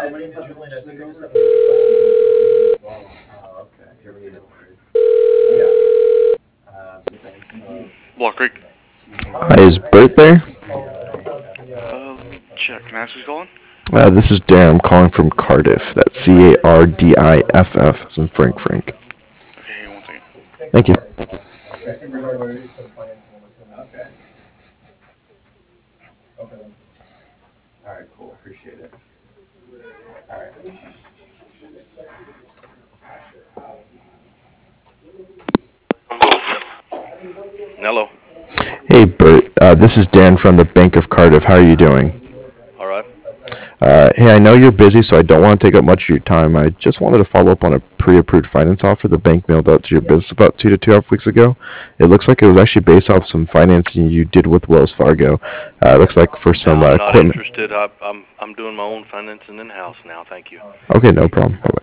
Walk Creek. Hi, is Bert there? Let me check. Can I ask who's calling? This is Darren. I'm calling from Cardiff. That's Cardiff. As in Frank Frank. Okay, hang on one second. Thank you. Hello. Hey, Bert. This is Dan from the Bank of Cardiff. How are you doing? All right. Hey, I know you're busy, so I don't want to take up much of your time. I just wanted to follow up on a pre-approved finance offer the bank mailed out to your business about 2 to 2.5 weeks ago. It looks like it was actually based off some financing you did with Wells Fargo. It looks like for some I'm not equipment. interested. I'm doing my own financing in house now. Thank you. Okay, no problem. Bye-bye.